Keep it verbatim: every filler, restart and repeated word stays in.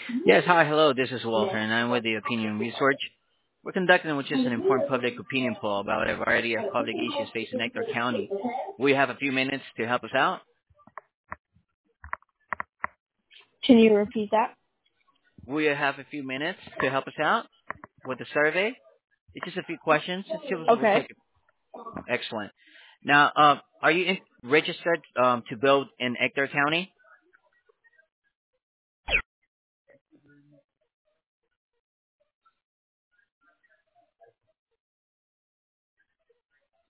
Yes, hi, hello, this is Walter, and I'm with the Opinion Research. We're conducting which is an informed public opinion poll about a variety of public issues facing Nectar County. We have a few minutes to help us out. Can you repeat that? We have a few minutes to help us out with the survey. It's just a few questions. It just will Okay. take excellent. Now, um, are you in, registered um, to vote in Ector County?